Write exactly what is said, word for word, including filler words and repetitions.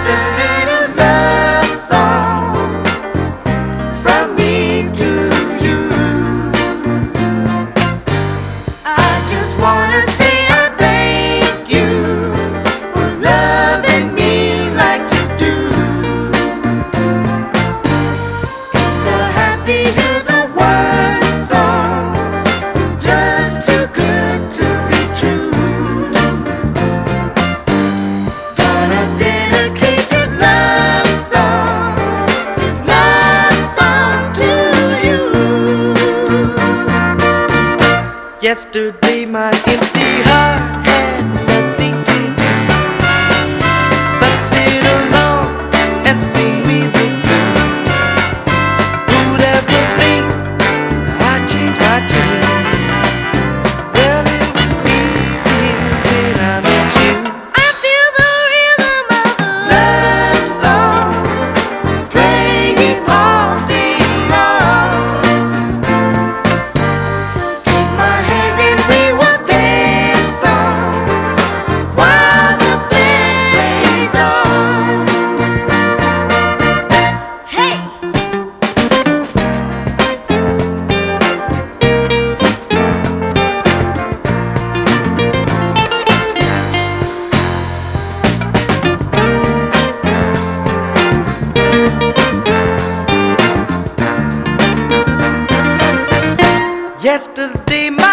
a little love song from me to you. I just wanna say I thank you for loving me like you do. It's a happy hear the word song, just too good to be true. Gonna dedicate this love song, this love song to you. Yesterday my empty heart had nothing to do but sit alone and sing me the blues. Who'd ever think I'd change my tune? Well, it was easy when I met you. I feel the rhythm of the love song playing all day long. So take my hand and we will dance on while the band plays on. Hey! Yesterday my